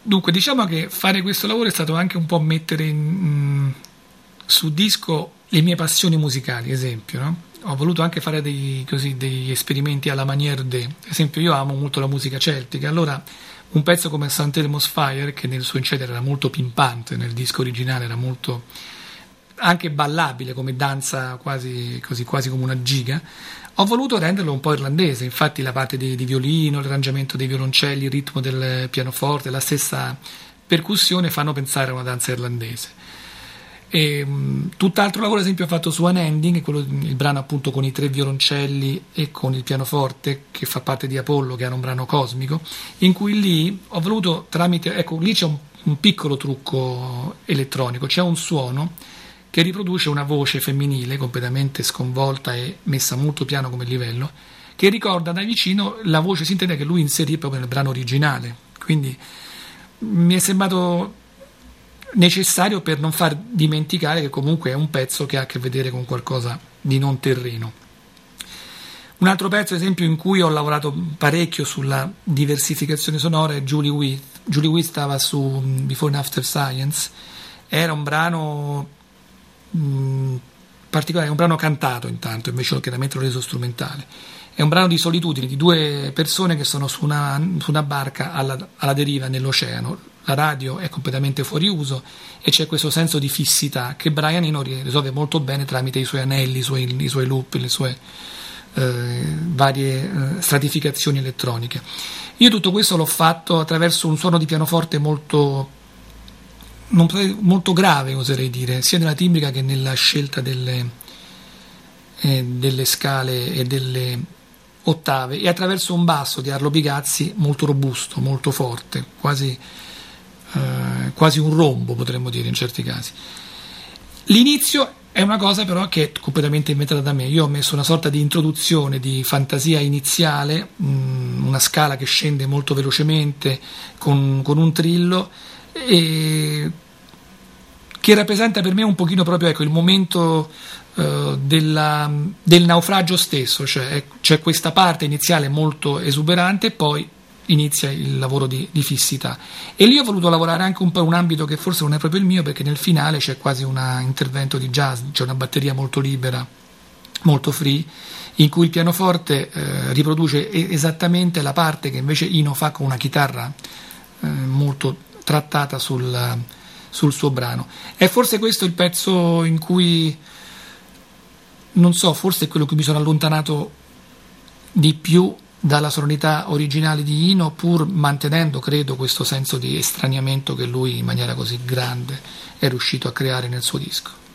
Dunque, diciamo che fare questo lavoro è stato anche un po' mettere su disco le mie passioni musicali, esempio, no? Ho voluto anche fare degli esperimenti alla manière de. Esempio, io amo molto la musica celtica, allora un pezzo come St. Elmo's Fire, che nel suo incedere era molto pimpante, nel disco originale era molto anche ballabile come danza, quasi come una giga, ho voluto renderlo un po' irlandese. Infatti la parte di violino, l'arrangiamento dei violoncelli, il ritmo del pianoforte, la stessa percussione fanno pensare a una danza irlandese. E tutt'altro lavoro, ad esempio, ho fatto su Unending, il brano appunto con i 3 violoncelli e con il pianoforte, che fa parte di Apollo, che era un brano cosmico, in cui lì ho voluto lì c'è un piccolo trucco elettronico, c'è un suono che riproduce una voce femminile completamente sconvolta e messa molto piano come livello, che ricorda da vicino la voce sintetica che lui inserì proprio nel brano originale. Quindi mi è sembrato necessario per non far dimenticare che comunque è un pezzo che ha a che vedere con qualcosa di non terreno. Un altro pezzo, ad esempio, in cui ho lavorato parecchio sulla diversificazione sonora è Julie With. Julie With stava su Before and After Science, era un brano particolare, è un brano cantato intanto, invece l'ho chiaramente reso strumentale. È un brano di solitudine di 2 persone che sono su una barca alla deriva nell'oceano. La radio è completamente fuori uso e c'è questo senso di fissità che Brian Eno risolve molto bene tramite i suoi anelli, i suoi loop, le sue varie stratificazioni elettroniche. Io tutto questo l'ho fatto attraverso un suono di pianoforte molto grave, oserei dire, sia nella timbrica che nella scelta delle scale e delle ottave, e attraverso un basso di Arlo Pigazzi molto robusto, molto forte, quasi un rombo, potremmo dire in certi casi. L'inizio è una cosa però che è completamente inventata da me. Io ho messo una sorta di introduzione, di fantasia iniziale, una scala che scende molto velocemente con un trillo, e che rappresenta per me un pochino proprio il momento del naufragio stesso, cioè c'è questa parte iniziale molto esuberante e poi inizia il lavoro di fissità. E lì ho voluto lavorare anche un po' in un ambito che forse non è proprio il mio, perché nel finale c'è quasi un intervento di jazz, c'è una batteria molto libera, molto free, in cui il pianoforte riproduce esattamente la parte che invece Eno fa con una chitarra molto trattata sul suo brano. È forse questo il pezzo in cui, non so, forse è quello che mi sono allontanato di più dalla sonorità originale di Eno, pur mantenendo, credo, questo senso di estraniamento che lui in maniera così grande è riuscito a creare nel suo disco.